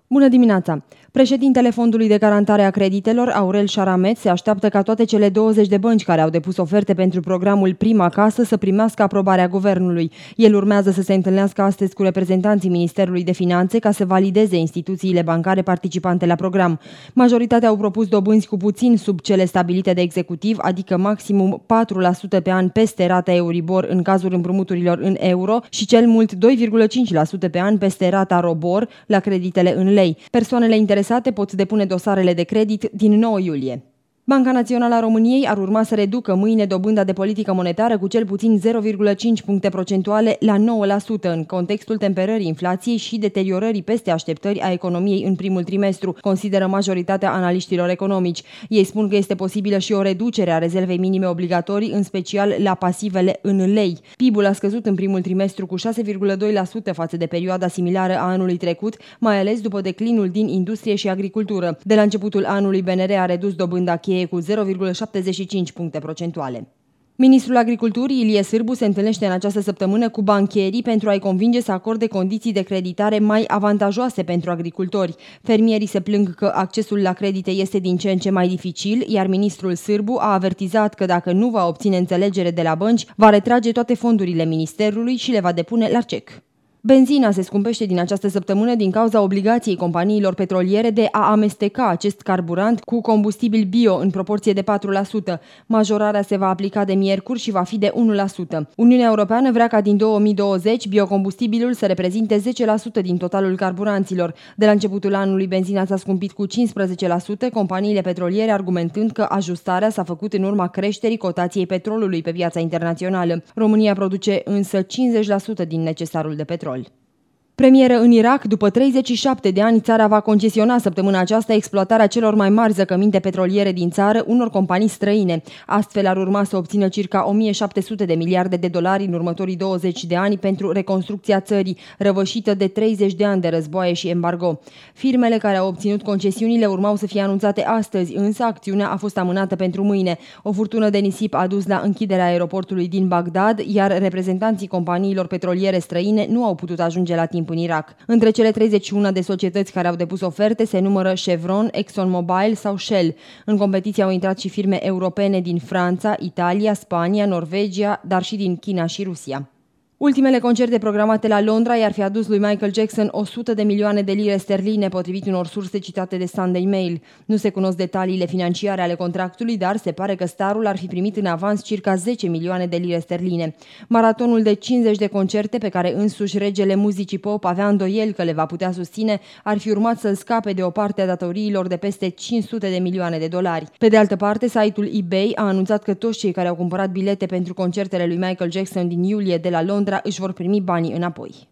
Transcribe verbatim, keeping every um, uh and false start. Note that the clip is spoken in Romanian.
Bună dimineața! Președintele Fondului de Garantare a Creditelor, Aurel Șaramet, se așteaptă ca toate cele douăzeci de bănci care au depus oferte pentru programul Prima Casă să primească aprobarea guvernului. El urmează să se întâlnească astăzi cu reprezentanții Ministerului de Finanțe ca să valideze instituțiile bancare participante la program. Majoritatea au propus dobânzi cu puțin sub cele stabilite de executiv, adică maximum patru la sută pe an peste rata Euribor în cazul împrumuturilor în euro și cel mult doi virgulă cinci la sută pe an peste rata Robor la creditele în lei. Persoanele interesate pot depune dosarele de credit din nouă iulie. Banca Națională a României ar urma să reducă mâine dobânda de politică monetară cu cel puțin zero virgulă cinci puncte procentuale la nouă la sută în contextul temperării inflației și deteriorării peste așteptări a economiei în primul trimestru, consideră majoritatea analiștilor economici. Ei spun că este posibilă și o reducere a rezervei minime obligatorii, în special la pasivele în lei. P I B-ul a scăzut în primul trimestru cu șase virgulă doi la sută față de perioada similară a anului trecut, mai ales după declinul din industrie și agricultură. De la începutul anului, B N R a redus dobânda cheie cu zero virgulă șaptezeci și cinci puncte procentuale. Ministrul Agriculturii, Ilie Sârbu, se întâlnește în această săptămână cu bancherii pentru a-i convinge să acorde condiții de creditare mai avantajoase pentru agricultori. Fermierii se plâng că accesul la credite este din ce în ce mai dificil, iar ministrul Sârbu a avertizat că dacă nu va obține înțelegere de la bănci, va retrage toate fondurile ministerului și le va depune la cec. Benzina se scumpește din această săptămână din cauza obligației companiilor petroliere de a amesteca acest carburant cu combustibil bio în proporție de patru la sută. Majorarea se va aplica de miercuri și va fi de unu la sută. Uniunea Europeană vrea ca din două mii douăzeci biocombustibilul să reprezinte zece la sută din totalul carburanților. De la începutul anului, benzina s-a scumpit cu cincisprezece la sută, companiile petroliere argumentând că ajustarea s-a făcut în urma creșterii cotației petrolului pe piața internațională. România produce însă cincizeci la sută din necesarul de petrol. Premieră în Irak, după treizeci și șapte de ani, țara va concesiona săptămâna aceasta exploatarea celor mai mari zăcăminte petroliere din țară unor companii străine. Astfel ar urma să obțină circa o mie șapte sute de miliarde de dolari în următorii douăzeci de ani pentru reconstrucția țării, răvășită de treizeci de ani de războaie și embargo. Firmele care au obținut concesiunile urmau să fie anunțate astăzi, însă acțiunea a fost amânată pentru mâine. O furtună de nisip a dus la închiderea aeroportului din Bagdad, iar reprezentanții companiilor petroliere străine nu au putut ajunge la timp în Irak. Între cele treizeci și unu de societăți care au depus oferte se numără Chevron, ExxonMobil sau Shell. În competiție au intrat și firme europene din Franța, Italia, Spania, Norvegia, dar și din China și Rusia. Ultimele concerte programate la Londra i-ar fi adus lui Michael Jackson o sută de milioane de lire sterline, potrivit unor surse citate de Sunday Mail. Nu se cunosc detaliile financiare ale contractului, dar se pare că starul ar fi primit în avans circa zece milioane de lire sterline. Maratonul de cincizeci de concerte pe care însuși regele muzicii pop avea îndoieli că le va putea susține ar fi urmat să-l scape de o parte a datoriilor de peste cinci sute de milioane de dolari. Pe de altă parte, site-ul eBay a anunțat că toți cei care au cumpărat bilete pentru concertele lui Michael Jackson din iulie de la Londra își vor primi banii înapoi.